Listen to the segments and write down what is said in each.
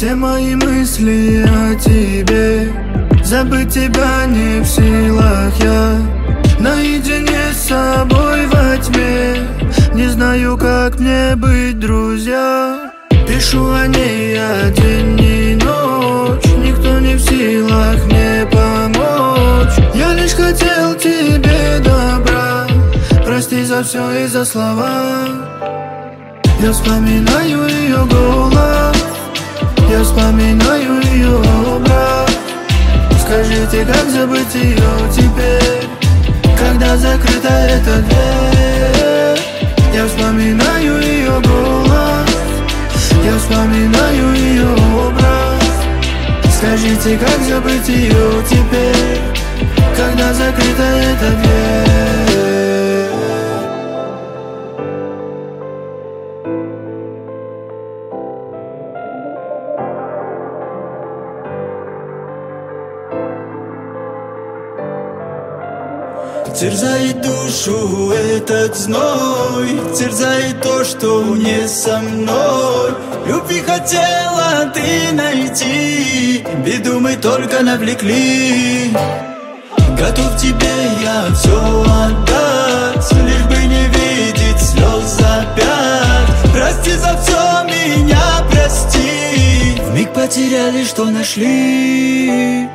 Все мои мысли о тебе, забыть тебя не в силах я. Наедине с собой во тьме, не знаю, как мне быть, друзья. Пишу о ней я день и ночь, никто не в силах мне помочь. Я лишь хотел тебе добра, прости за все и за слова. Я вспоминаю ее голос, я вспоминаю ее образ. Скажите, как забыть ее теперь, когда закрыта эта дверь? Я вспоминаю ее голос, я вспоминаю ее образ. Скажите, как забыть ее теперь, когда закрыта эта дверь? Терзает душу этот зной, терзает то, что не со мной. Любви хотела ты найти, беду мы только навлекли. Готов тебе я все отдать, лишь бы не видеть слез опять. Прости за все, меня прости, вмиг потеряли, что нашли.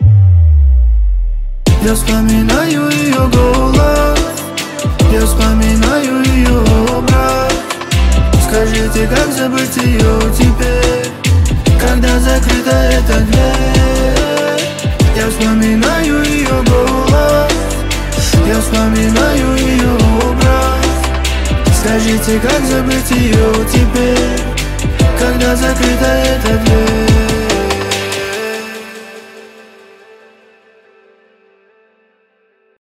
Я вспоминаю ее голос, я вспоминаю ее образ. Скажите, как забыть ее теперь, когда закрыта эта дверь? Я вспоминаю ее голос, я вспоминаю ее образ. Скажите, как забыть ее теперь, когда закрыта эта дверь?